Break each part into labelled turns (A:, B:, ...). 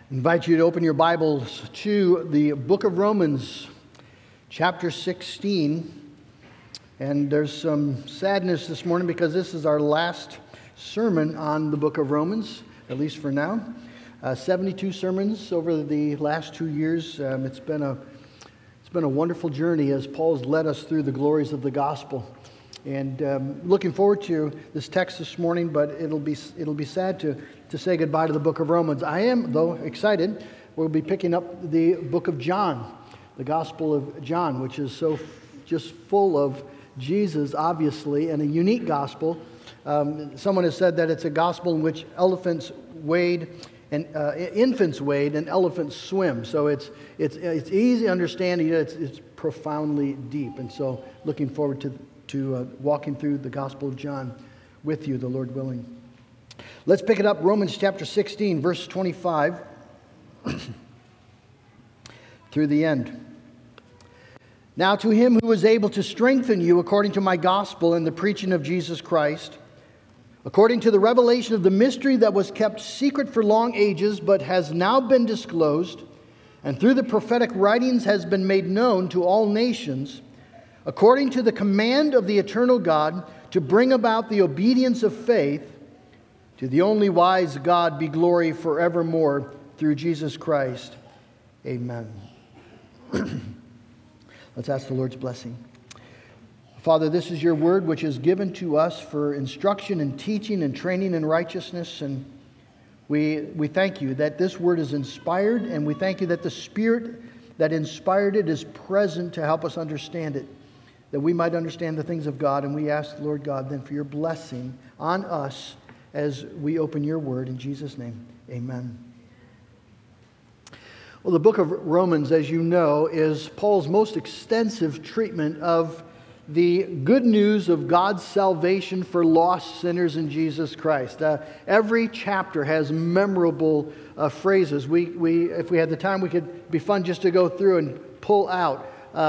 A: I invite you to open your Bibles to the book of Romans, chapter 16. And there's some sadness this morning because this is our last sermon on the book of Romans, at least for now. 72 sermons over the last 2 years. It's been a wonderful journey as Paul's led us through the glories of the gospel. And looking forward to this text this morning, but it'll be sad to say goodbye to the book of Romans. I am, though, excited. We'll be picking up the book of John, the Gospel of John, which is so just full of Jesus, obviously, and a unique gospel. Someone has said that it's a gospel in which infants wade and elephants swim. So it's easy understanding. It's profoundly deep, and so looking forward to walking through the Gospel of John with you, the Lord willing. Let's pick it up, Romans chapter 16, verse 25, through the end. Now to him who is able to strengthen you according to my gospel and the preaching of Jesus Christ, according to the revelation of the mystery that was kept secret for long ages, but has now been disclosed, and through the prophetic writings has been made known to all nations, according to the command of the eternal God, to bring about the obedience of faith, to the only wise God be glory forevermore through Jesus Christ. Amen. Let's ask the Lord's blessing. Father, this is your word which is given to us for instruction and teaching and training in righteousness. And we thank you that this word is inspired, and we thank you that the Spirit that inspired it is present to help us understand it, that we might understand the things of God. And we ask, Lord God, then for your blessing on us as we open your word. In Jesus' name, amen. Well, the book of Romans, as you know, is Paul's most extensive treatment of the good news of God's salvation for lost sinners in Jesus Christ. Every chapter has memorable phrases. If we had the time, we could be fun just to go through and pull out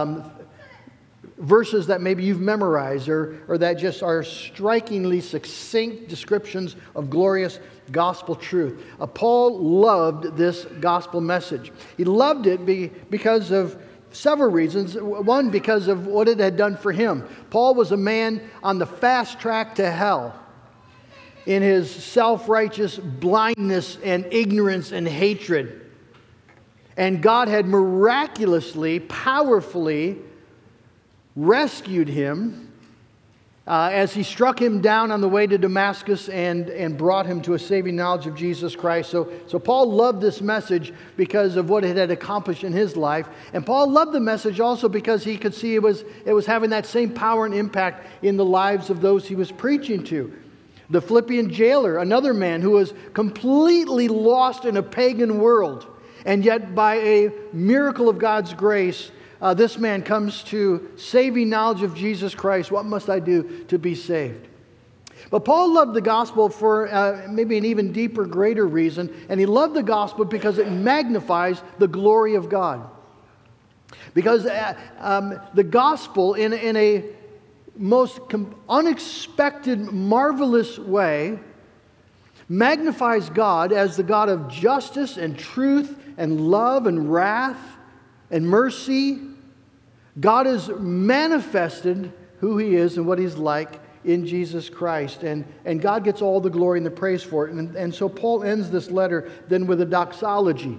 A: verses that maybe you've memorized or that just are strikingly succinct descriptions of glorious gospel truth. Paul loved this gospel message. He loved it because of several reasons. One, because of what it had done for him. Paul was a man on the fast track to hell in his self-righteous blindness and ignorance and hatred. And God had miraculously, powerfully rescued him as he struck him down on the way to Damascus and brought him to a saving knowledge of Jesus Christ. So Paul loved this message because of what it had accomplished in his life. And Paul loved the message also because he could see it was having that same power and impact in the lives of those he was preaching to. The Philippian jailer, another man who was completely lost in a pagan world, and yet by a miracle of God's grace, this man comes to saving knowledge of Jesus Christ. What must I do to be saved? But Paul loved the gospel for maybe an even deeper, greater reason. And he loved the gospel because it magnifies the glory of God. Because the gospel, in a most unexpected, marvelous way, magnifies God as the God of justice and truth and love and wrath and mercy. God has manifested who He is and what He's like in Jesus Christ. And God gets all the glory and the praise for it. And so Paul ends this letter then with a doxology,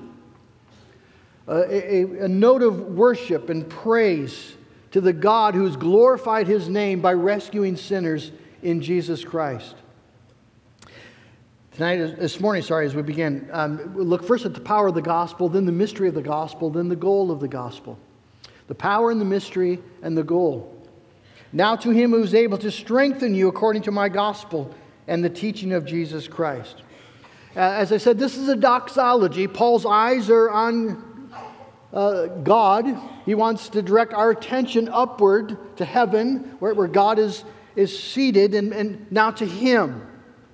A: a note of worship and praise to the God who's glorified His name by rescuing sinners in Jesus Christ. This morning, as we begin, we'll look first at the power of the gospel, then the mystery of the gospel, then the goal of the gospel. The power and the mystery and the goal. Now to him who is able to strengthen you according to my gospel and the teaching of Jesus Christ. As I said, this is a doxology. Paul's eyes are on God. He wants to direct our attention upward to heaven, where God is seated, and now to him.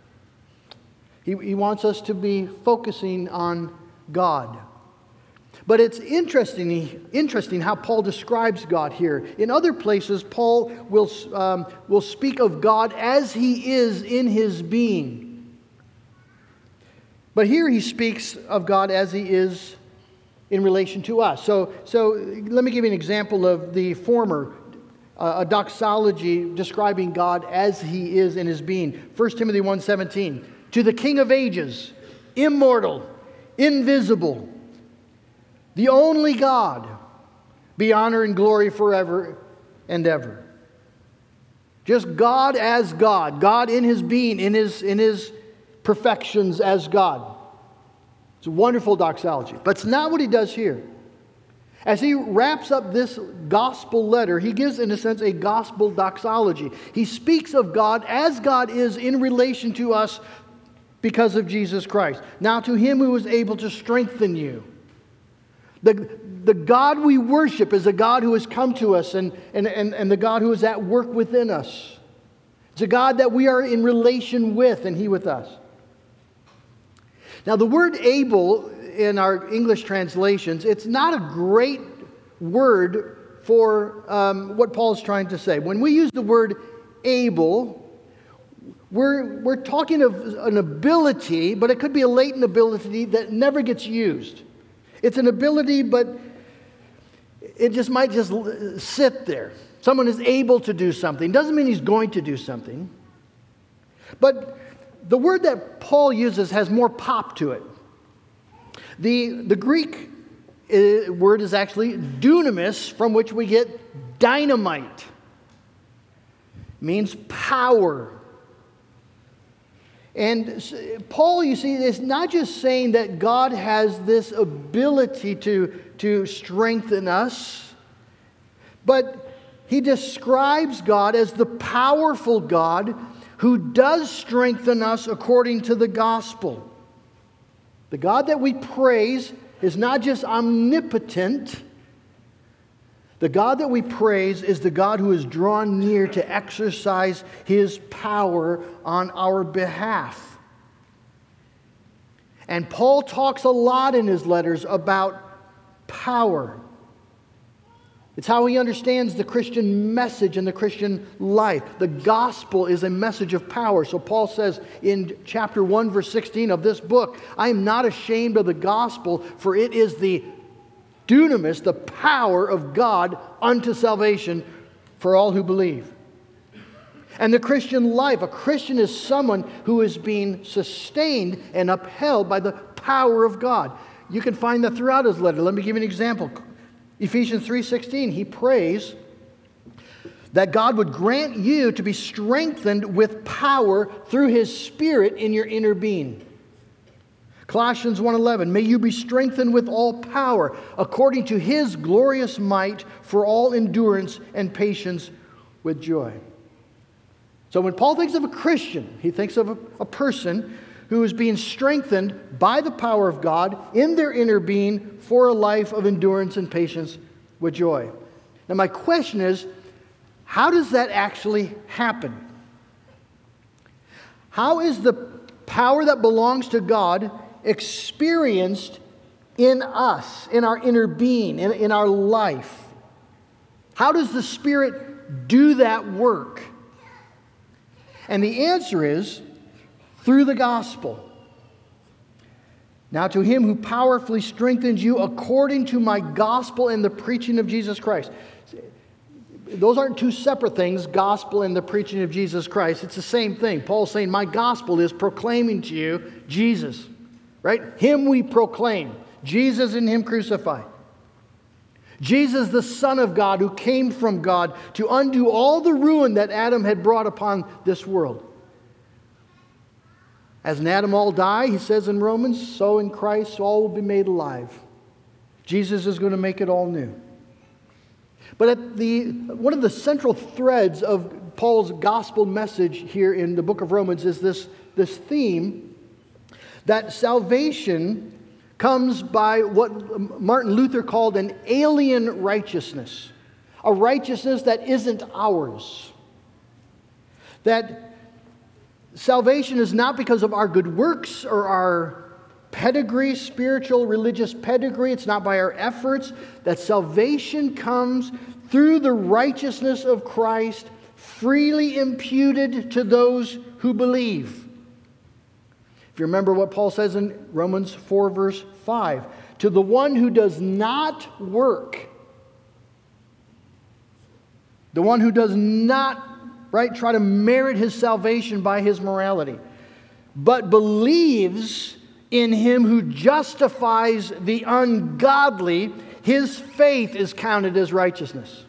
A: He wants us to be focusing on God. But it's interesting how Paul describes God here. In other places, Paul will speak of God as He is in His being. But here he speaks of God as he is in relation to us. So let me give you an example of the former, a doxology describing God as he is in his being. 1 Timothy 1:17, to the King of ages, immortal, invisible, the only God, be honor and glory forever and ever. Just God as God, God in his being, in his perfections as God. It's a wonderful doxology. But it's not what he does here. As he wraps up this gospel letter, he gives, in a sense, a gospel doxology. He speaks of God as God is in relation to us because of Jesus Christ. Now to him who is able to strengthen you. The God we worship is a God who has come to us and the God who is at work within us. It's a God that we are in relation with and he with us. Now the word able in our English translations, it's not a great word for what Paul's trying to say. When we use the word able, we're talking of an ability, but it could be a latent ability that never gets used. It's an ability, but it just might just sit there. Someone is able to do something. Doesn't mean he's going to do something. But the word that Paul uses has more pop to it. The Greek word is actually dunamis, from which we get dynamite. It means power. And Paul, you see, is not just saying that God has this ability to strengthen us, but he describes God as the powerful God who does strengthen us according to the gospel. The God that we praise is not just omnipotent. The God that we praise is the God who is drawn near to exercise his power on our behalf. And Paul talks a lot in his letters about power. It's how he understands the Christian message and the Christian life. The gospel is a message of power. So Paul says in chapter 1, verse 16 of this book, I am not ashamed of the gospel, for it is the dunamis, the power of God unto salvation for all who believe. And the Christian life, a Christian is someone who is being sustained and upheld by the power of God. You can find that throughout his letter. Let me give you an example. Ephesians 3:16, he prays that God would grant you to be strengthened with power through his Spirit in your inner being. Colossians 1:11, may you be strengthened with all power according to his glorious might for all endurance and patience with joy. So when Paul thinks of a Christian, he thinks of a person who is being strengthened by the power of God in their inner being for a life of endurance and patience with joy. Now my question is, how does that actually happen? How is the power that belongs to God experienced in us, in our inner being, in our life? How does the Spirit do that work? And the answer is through the gospel. Now to him who powerfully strengthens you according to my gospel and the preaching of Jesus Christ. Those aren't two separate things, gospel and the preaching of Jesus Christ. It's the same thing. Paul's saying my gospel is proclaiming to you Jesus. Right? Him we proclaim. Jesus and him crucified. Jesus, the Son of God, who came from God to undo all the ruin that Adam had brought upon this world. As in Adam all die, he says in Romans, so in Christ all will be made alive. Jesus is going to make it all new. But one of the central threads of Paul's gospel message here in the book of Romans is this theme that salvation comes by what Martin Luther called an alien righteousness. A righteousness that isn't ours. That salvation is not because of our good works or our pedigree, spiritual, religious pedigree. It's not by our efforts. That salvation comes through the righteousness of Christ, freely imputed to those who believe. If you remember what Paul says in Romans 4, verse 5, to the one who does not work, the one who does not, try to merit his salvation by his morality, but believes in him who justifies the ungodly, his faith is counted as righteousness.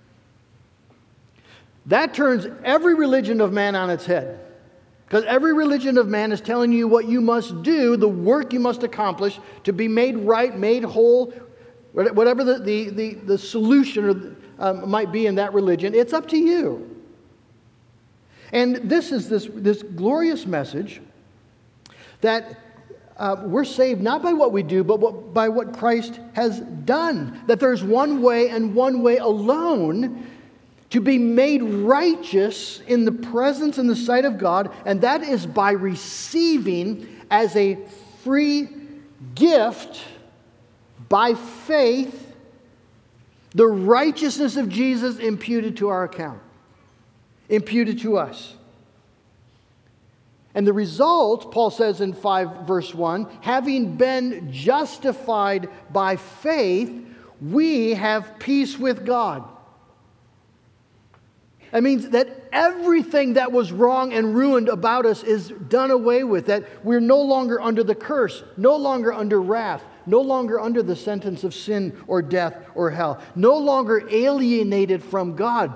A: That turns every religion of man on its head. Because every religion of man is telling you what you must do, the work you must accomplish to be made right, made whole, whatever the solution might be in that religion. It's up to you. And this is this glorious message that we're saved not by what we do, but by what Christ has done. That there's one way and one way alone to be made righteous in the presence and the sight of God, and that is by receiving as a free gift, by faith, the righteousness of Jesus imputed to our account, imputed to us. And the result, Paul says in 5 verse 1, having been justified by faith, we have peace with God. That means that everything that was wrong and ruined about us is done away with. That we're no longer under the curse, no longer under wrath, no longer under the sentence of sin or death or hell, no longer alienated from God.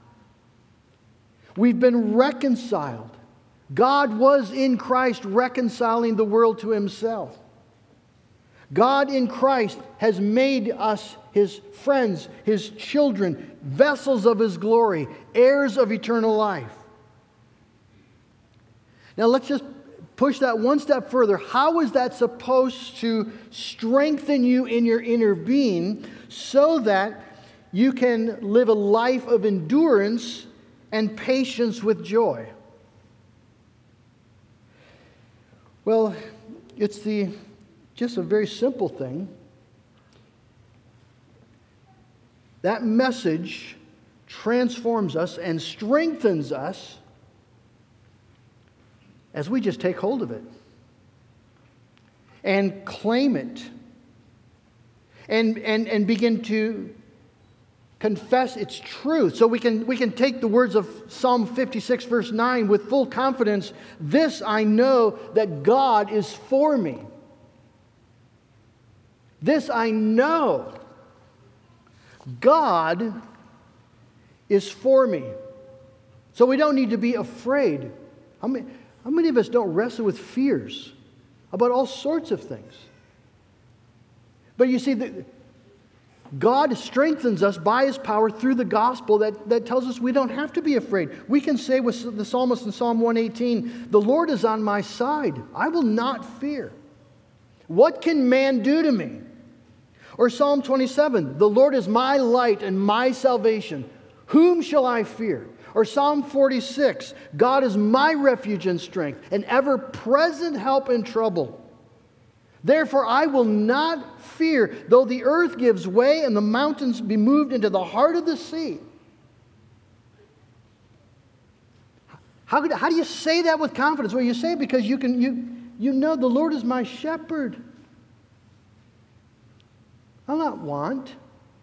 A: We've been reconciled. God was in Christ reconciling the world to Himself. God in Christ has made us His friends, His children, vessels of His glory, heirs of eternal life. Now let's just push that one step further. How is that supposed to strengthen you in your inner being so that you can live a life of endurance and patience with joy? Well, it's just a very simple thing. That message transforms us and strengthens us as we just take hold of it and claim it and begin to confess its truth. So we can take the words of Psalm 56 verse 9 with full confidence. This I know, that God is for me. This I know, God is for me. So we don't need to be afraid. How many of us don't wrestle with fears about all sorts of things? But you see, God strengthens us by His power through the gospel that tells us we don't have to be afraid. We can say with the psalmist in Psalm 118, the Lord is on my side. I will not fear. What can man do to me? Or Psalm 27, the Lord is my light and my salvation. Whom shall I fear? Or Psalm 46, God is my refuge and strength, an ever-present help in trouble. Therefore I will not fear, though the earth gives way and the mountains be moved into the heart of the sea. How do you say that with confidence? Well, you say it because you know the Lord is my shepherd. I'll not want.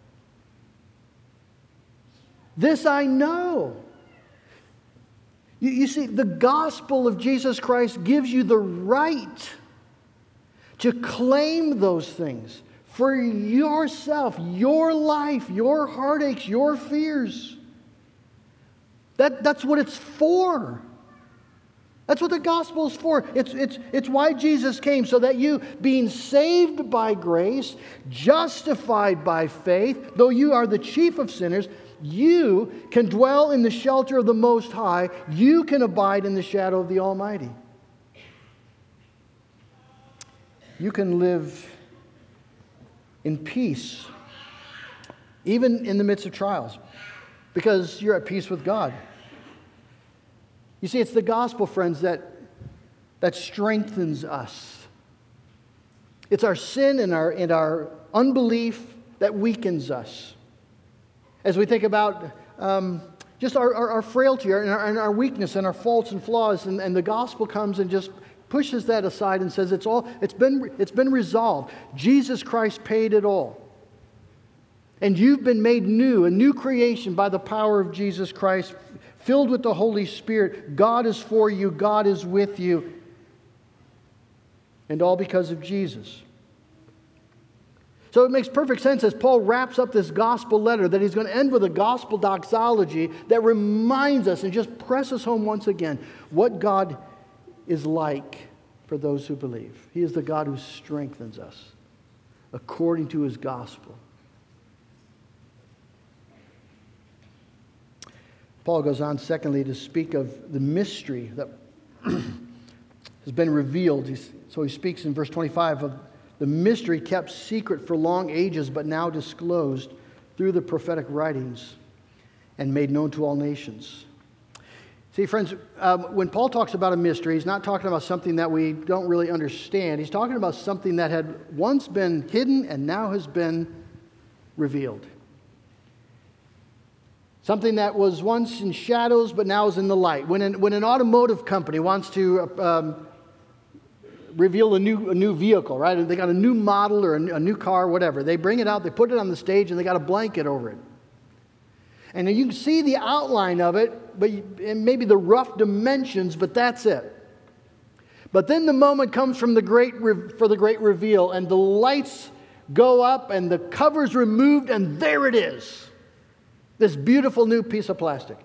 A: This I know. You see, the gospel of Jesus Christ gives you the right to claim those things for yourself, your life, your heartaches, your fears. That's what it's for. That's what the gospel is for. It's why Jesus came, so that you, being saved by grace, justified by faith, though you are the chief of sinners, you can dwell in the shelter of the Most High. You can abide in the shadow of the Almighty. You can live in peace, even in the midst of trials, because you're at peace with God. You see, it's the gospel, friends, that strengthens us. It's our sin and our unbelief that weakens us. As we think about just our frailty and our weakness and our faults and flaws, and the gospel comes and just pushes that aside and says it's been resolved. Jesus Christ paid it all. And you've been made new, a new creation by the power of Jesus Christ, filled with the Holy Spirit. God is for you. God is with you. And all because of Jesus. So it makes perfect sense as Paul wraps up this gospel letter that he's going to end with a gospel doxology that reminds us and just presses home once again what God is like for those who believe. He is the God who strengthens us according to His gospel. Paul goes on, secondly, to speak of the mystery that has been revealed. So he speaks in verse 25 of the mystery kept secret for long ages, but now disclosed through the prophetic writings and made known to all nations. See, friends, when Paul talks about a mystery, he's not talking about something that we don't really understand. He's talking about something that had once been hidden and now has been revealed. Something that was once in shadows but now is in the light. When an automotive company wants to reveal a new vehicle, right? They got a new model or a new car, whatever. They bring it out, they put it on the stage, and they got a blanket over it. And you can see the outline of it, and maybe the rough dimensions, but that's it. But then the moment comes for the great reveal, and the lights go up, and the cover's removed, and there it is. This beautiful new piece of plastic.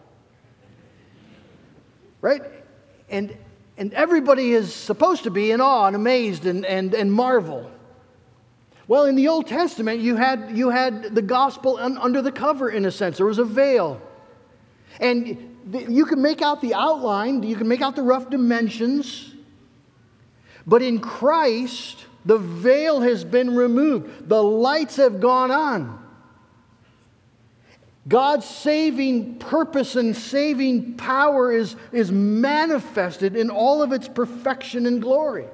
A: Right? And everybody is supposed to be in awe and amazed and marvel. Well, in the Old Testament, you had the gospel under the cover, in a sense. There was a veil. And you can make out the outline, you can make out the rough dimensions. But in Christ, the veil has been removed. The lights have gone on. God's saving purpose and saving power is manifested in all of its perfection and glory.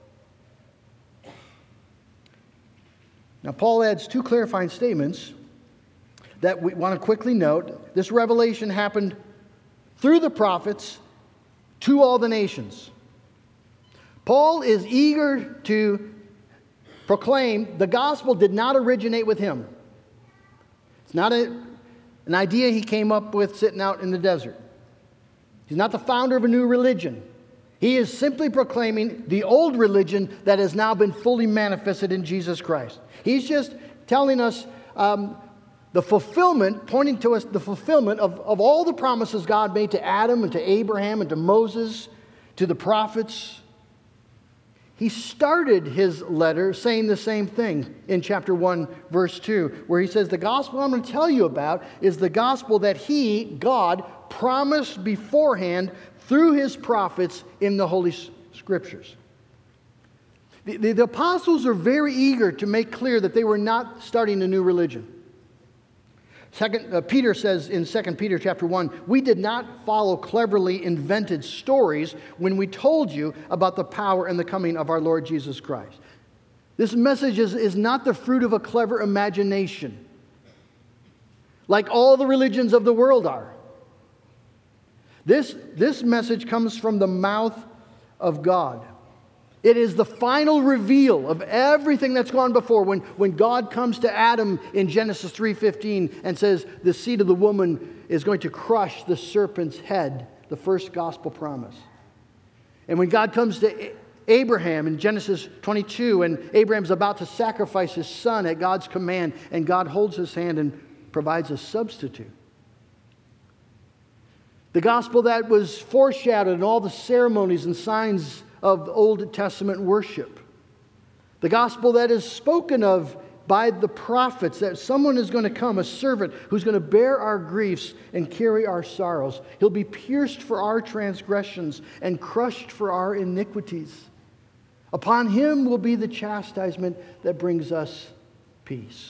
A: Now, Paul adds two clarifying statements that we want to quickly note. This revelation happened through the prophets to all the nations. Paul is eager to proclaim the gospel did not originate with him. It's not an idea he came up with sitting out in the desert. He's not the founder of a new religion. He is simply proclaiming the old religion that has now been fully manifested in Jesus Christ. He's just telling us the fulfillment, pointing to us the fulfillment of all the promises God made to Adam and to Abraham and to Moses, to the prophets. He started his letter saying the same thing in chapter 1, verse 2, where he says, the gospel I'm going to tell you about is the gospel that He, God, promised beforehand through His prophets in the Holy Scriptures. The apostles are very eager to make clear that they were not starting a new religion. Peter says in 2 Peter chapter 1, we did not follow cleverly invented stories when we told you about the power and the coming of our Lord Jesus Christ. This message is not the fruit of a clever imagination, like all the religions of the world are. This message comes from the mouth of God. It is the final reveal of everything that's gone before. When God comes to Adam in Genesis 3:15 and says, the seed of the woman is going to crush the serpent's head, the first gospel promise. And when God comes to Abraham in Genesis 22, and Abraham's about to sacrifice his son at God's command, and God holds his hand and provides a substitute. The gospel that was foreshadowed in all the ceremonies and signs of Old Testament worship. The gospel that is spoken of by the prophets, that someone is going to come, a servant who's going to bear our griefs and carry our sorrows. He'll be pierced for our transgressions and crushed for our iniquities. Upon Him will be the chastisement that brings us peace.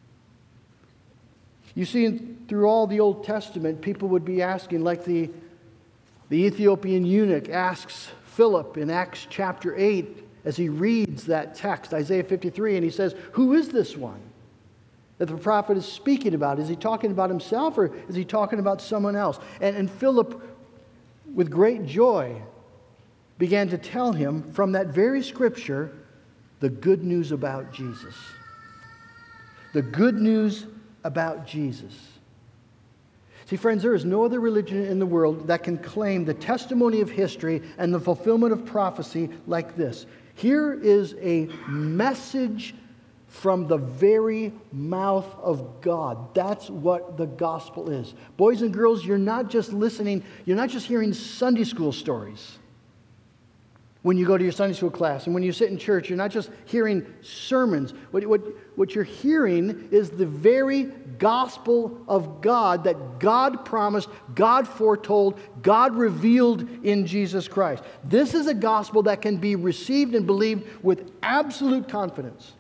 A: You see, through all the Old Testament, people would be asking, like the Ethiopian eunuch asks Philip in Acts chapter 8 as he reads that text, Isaiah 53, and he says, who is this one that the prophet is speaking about? Is he talking about himself or is he talking about someone else? And Philip, with great joy, began to tell him from that very scripture the good news about Jesus. The good news about Jesus. See, friends, there is no other religion in the world that can claim the testimony of history and the fulfillment of prophecy like this. Here is a message from the very mouth of God. That's what the gospel is. Boys and girls, you're not just listening, you're not just hearing Sunday school stories. When you go to your Sunday school class and when you sit in church, you're not just hearing sermons. What you're hearing is the very gospel of God that God promised, God foretold, God revealed in Jesus Christ. This is a gospel that can be received and believed with absolute confidence.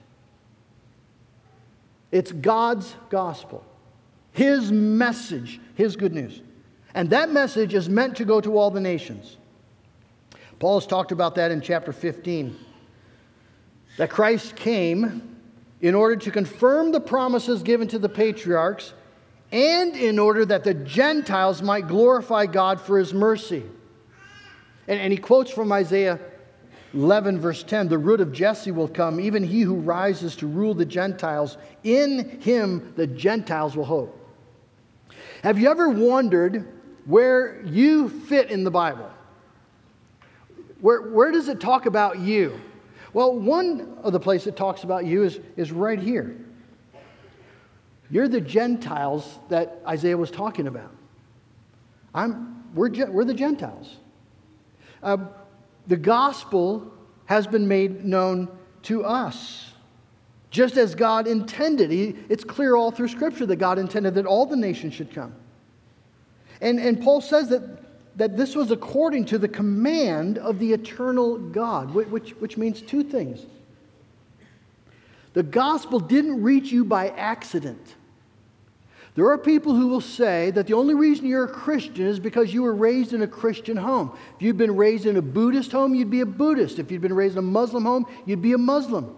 A: It's God's gospel, His message, His good news. And that message is meant to go to all the nations. Paul has talked about that in chapter 15. That Christ came in order to confirm the promises given to the patriarchs and in order that the Gentiles might glorify God for His mercy. And he quotes from Isaiah 11 verse 10, the root of Jesse will come, even he who rises to rule the Gentiles. In him the Gentiles will hope. Have you ever wondered where you fit in the Bible? Where does it talk about you? Well, one of the places it talks about you is right here. You're the Gentiles that Isaiah was talking about. We're the Gentiles. The gospel has been made known to us, just as God intended. It's clear all through Scripture that God intended that all the nations should come. And Paul says that this was according to the command of the eternal God, which means two things. The gospel didn't reach you by accident. There are people who will say that the only reason you're a Christian is because you were raised in a Christian home. If you'd been raised in a Buddhist home, you'd be a Buddhist. If you'd been raised in a Muslim home, you'd be a Muslim.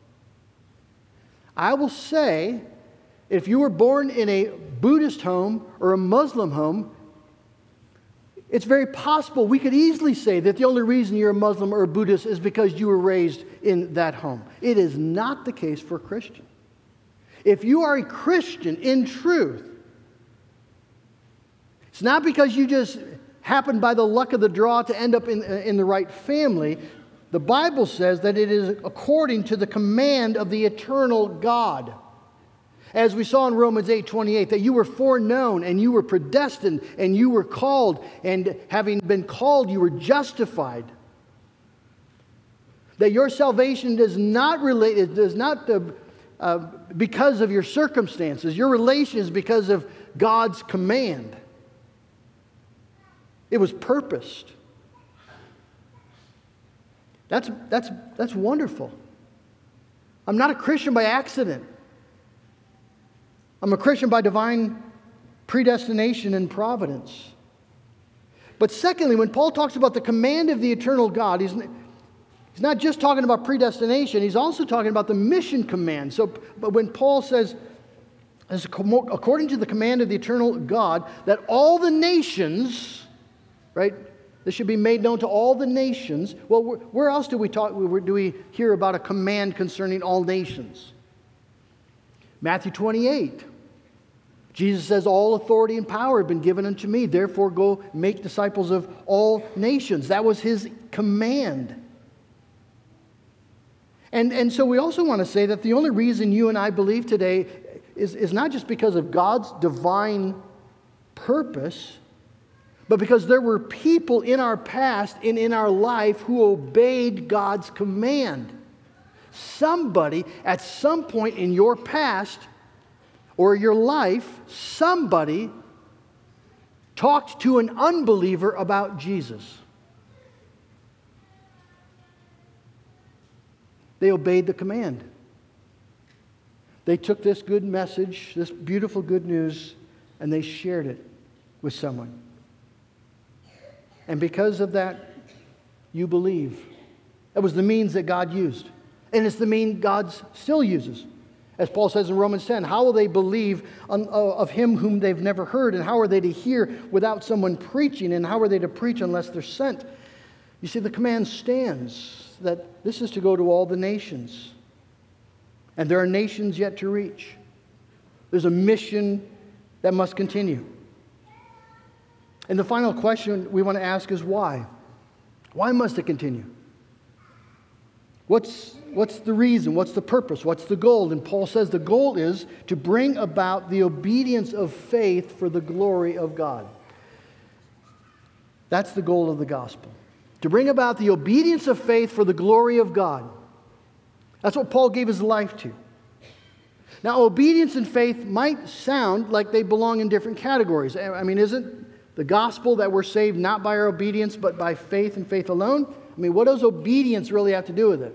A: I will say, if you were born in a Buddhist home or a Muslim home, it's very possible we could easily say that the only reason you're a Muslim or a Buddhist is because you were raised in that home. It is not the case for a Christian. If you are a Christian in truth, it's not because you just happened by the luck of the draw to end up in the right family. The Bible says that it is according to the command of the eternal God. As we saw in Romans 8:28, that you were foreknown and you were predestined and you were called, and having been called, you were justified. That your salvation does not because of your circumstances. Your relation is because of God's command. It was purposed. That's wonderful. I'm not a Christian by accident. I'm a Christian by divine predestination and providence. But secondly, when Paul talks about the command of the eternal God, he's not just talking about predestination, he's also talking about the mission command. But when Paul says, according to the command of the eternal God, that all the nations, right, this should be made known to all the nations. Well, where else do we hear about a command concerning all nations? Matthew 28. Jesus says, all authority and power have been given unto me. Therefore, go make disciples of all nations. That was His command. And so we also want to say that the only reason you and I believe today is not just because of God's divine purpose, but because there were people in our past and in our life who obeyed God's command. Somebody at some point in your past or your life, somebody talked to an unbeliever about Jesus. They obeyed the command. They took this good message, this beautiful good news, and they shared it with someone. And because of that, you believe. That was the means that God used. And it's the means God still uses. As Paul says in Romans 10, how will they believe of Him whom they've never heard? And how are they to hear without someone preaching? And how are they to preach unless they're sent? You see, the command stands that this is to go to all the nations. And there are nations yet to reach. There's a mission that must continue. And the final question we want to ask is why? Why must it continue? What's the reason? What's the purpose? What's the goal? And Paul says the goal is to bring about the obedience of faith for the glory of God. That's the goal of the gospel. To bring about the obedience of faith for the glory of God. That's what Paul gave his life to. Now, obedience and faith might sound like they belong in different categories. I mean, isn't the gospel that we're saved not by our obedience, but by faith and faith alone? I mean, what does obedience really have to do with it?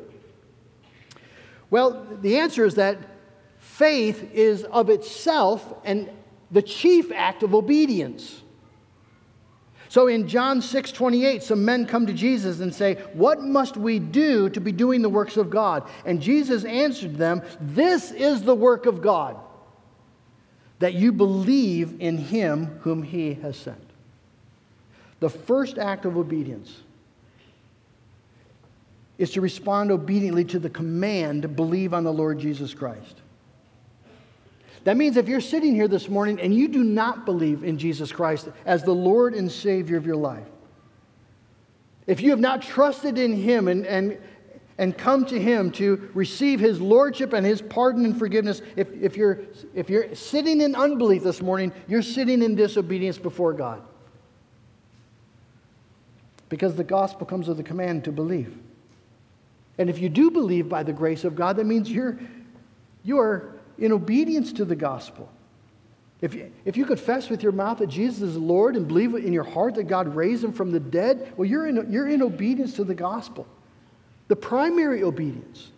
A: Well, the answer is that faith is of itself and the chief act of obedience. So in John 6:28, some men come to Jesus and say, "What must we do to be doing the works of God?" And Jesus answered them, "This is the work of God, that you believe in Him whom He has sent." The first act of obedience is to respond obediently to the command to believe on the Lord Jesus Christ. That means if you're sitting here this morning and you do not believe in Jesus Christ as the Lord and Savior of your life, if you have not trusted in Him and come to Him to receive His Lordship and His pardon and forgiveness, if you're sitting in unbelief this morning, you're sitting in disobedience before God. Because the gospel comes with a command to believe. And if you do believe by the grace of God, that means you are in obedience to the gospel. If you confess with your mouth that Jesus is Lord and believe in your heart that God raised Him from the dead, well, you're in obedience to the gospel. The primary obedience.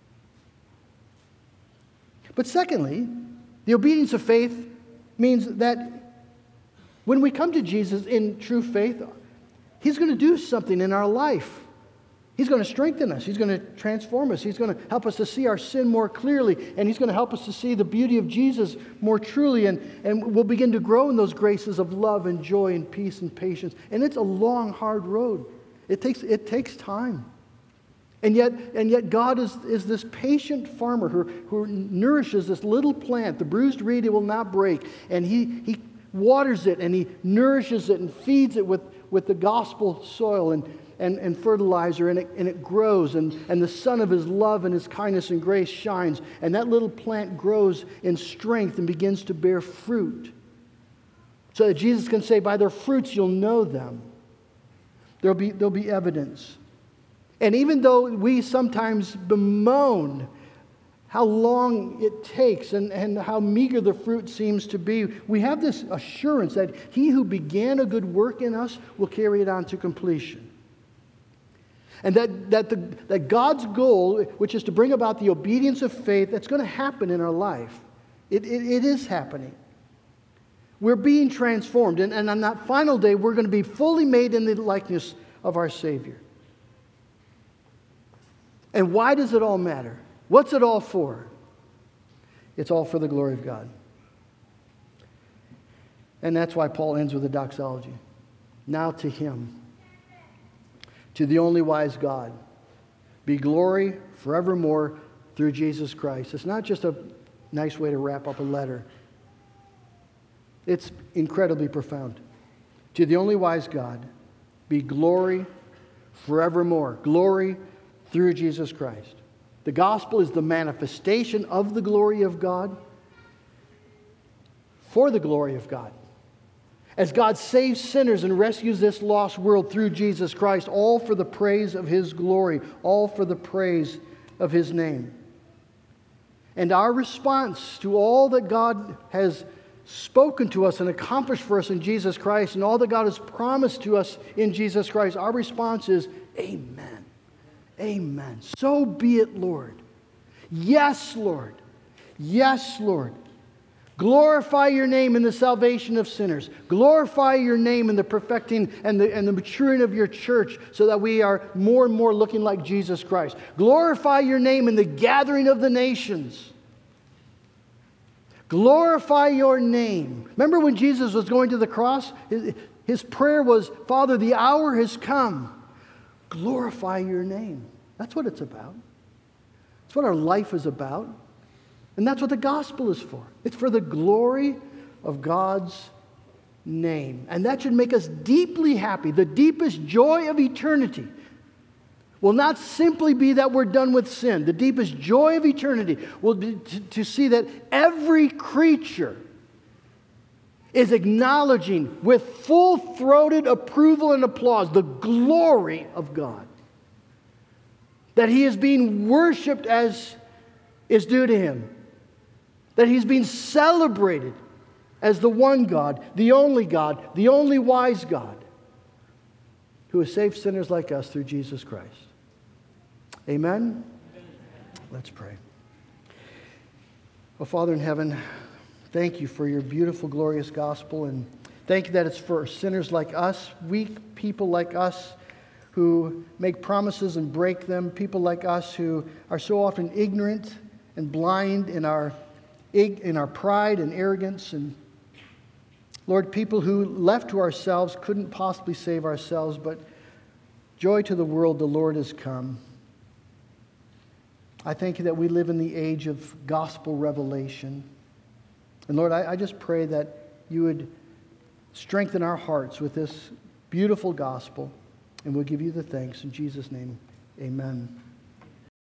A: But secondly, the obedience of faith means that when we come to Jesus in true faith, He's going to do something in our life. He's going to strengthen us. He's going to transform us. He's going to help us to see our sin more clearly. And He's going to help us to see the beauty of Jesus more truly. And we'll begin to grow in those graces of love and joy and peace and patience. And it's a long, hard road. It takes time. And yet God is this patient farmer who nourishes this little plant. The bruised reed it will not break. And He waters it and He nourishes it and feeds it with the gospel soil and fertilizer, and it grows, and the sun of His love and His kindness and grace shines, and that little plant grows in strength and begins to bear fruit. So that Jesus can say, by their fruits you'll know them. There'll be evidence. And even though we sometimes bemoan how long it takes and how meager the fruit seems to be, we have this assurance that He who began a good work in us will carry it on to completion. And that God's goal, which is to bring about the obedience of faith, that's going to happen in our life. It is happening. We're being transformed. And on that final day, we're going to be fully made in the likeness of our Savior. And why does it all matter? What's it all for? It's all for the glory of God. And that's why Paul ends with a doxology. Now to Him, to the only wise God, be glory forevermore through Jesus Christ. It's not just a nice way to wrap up a letter. It's incredibly profound. To the only wise God, be glory forevermore. Glory through Jesus Christ. The gospel is the manifestation of the glory of God for the glory of God. As God saves sinners and rescues this lost world through Jesus Christ, all for the praise of His glory, all for the praise of His name. And our response to all that God has spoken to us and accomplished for us in Jesus Christ, and all that God has promised to us in Jesus Christ, our response is, Amen. Amen. So be it, Lord. Yes, Lord. Yes, Lord. Glorify your name in the salvation of sinners. Glorify your name in the perfecting and the maturing of your church so that we are more and more looking like Jesus Christ. Glorify your name in the gathering of the nations. Glorify your name. Remember when Jesus was going to the cross? His prayer was, Father, the hour has come. glorify your name. That's what it's about. It's what our life is about. And that's what the gospel is for. It's for the glory of God's name. And that should make us deeply happy. The deepest joy of eternity will not simply be that we're done with sin. The deepest joy of eternity will be to see that every creature is acknowledging with full-throated approval and applause the glory of God. That He is being worshiped as is due to Him. That He's being celebrated as the one God, the only wise God, who has saved sinners like us through Jesus Christ. Amen? Let's pray. Oh, Father in heaven, thank you for your beautiful, glorious gospel, and thank you that it's for sinners like us, weak people like us, who make promises and break them, people like us who are so often ignorant and blind in our pride and arrogance, and Lord, people who left to ourselves couldn't possibly save ourselves, but joy to the world, the Lord has come. I thank you that we live in the age of gospel revelation. And Lord, I just pray that you would strengthen our hearts with this beautiful gospel, and we'll give you the thanks. In Jesus' name, amen.